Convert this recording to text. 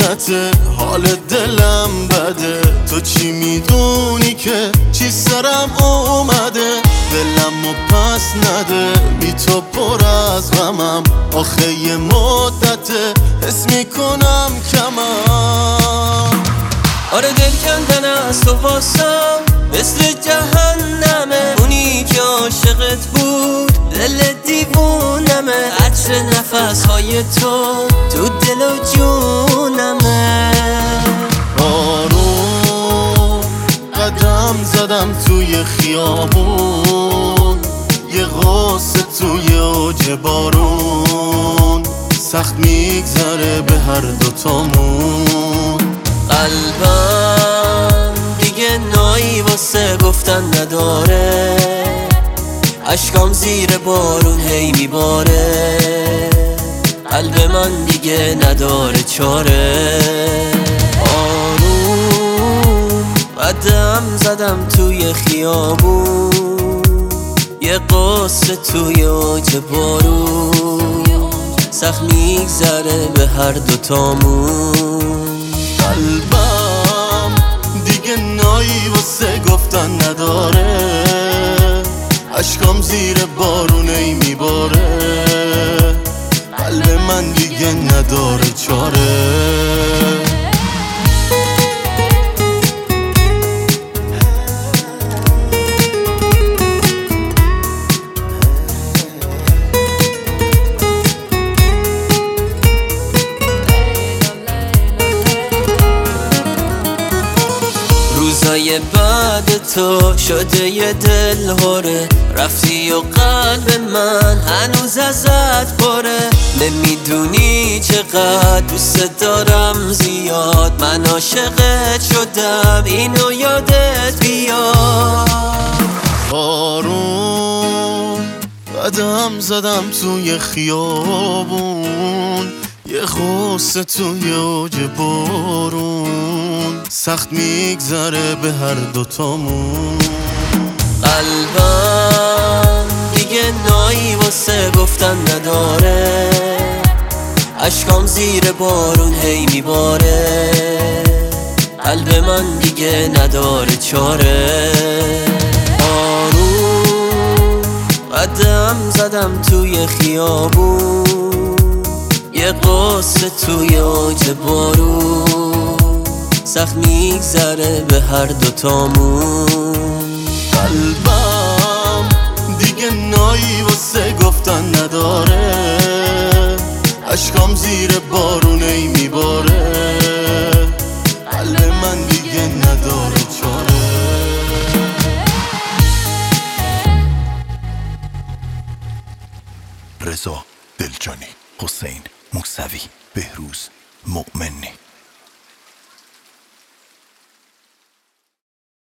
مدته حال دلم بده. تو چی میدونی که چی سرم اومده؟ دلمو پس نده، بی تو پر از غمم. آخه یه مدته حس میکنم کمم. آره دل کندن از تو واسم مثل جهنمه. اونی که عاشقت بود دل دیوونمه. عطر نفسهای تو دل و جونمه. آروم قدم زدم توی خیابون، یه غصه توی اوج بارون. سخت میگذره به هر دوتامون. قلبم دیگه نایی واسه گفتن نداره. اشکام زیر بارون هی میباره. قلب من دیگه نداره چاره. آروم قدم زدم توی خیابون، یه قصه توی اوج بارون. سخت میگذره به هر دوتامون. قلبم دیگه نایی واسه گفتن نداره. اشکام زیر بارونه میباره. قلب من دیگه نداره چاره. روزای بعد تو شده یه دل هوره. رفتی و قلب من هنوز ازت پره. نمیدونی چقدر دوست دارم زیاد. من عاشقت شدم اینو یادت بیاد. آروم قدم زدم توی خیابون، یه غصه توی اوج بارون. سخت میگذره به هر دوتامون. قلبم دیگه نایی واسه گفتن نداره. اشکام زیر بارون هی میباره. قلب من دیگه نداره چاره. آروم قدم زدم توی خیابون، یه قصه توی اوج بارون. سخت میگذره به هر دوتامون. قلبم دیگه نایی واسه گفتن نداره. اشکام زیر بارونه میباره. قلب من دیگه نداره چاره. رضا دلجانی، حسین موسوی، بهروز مؤمنی.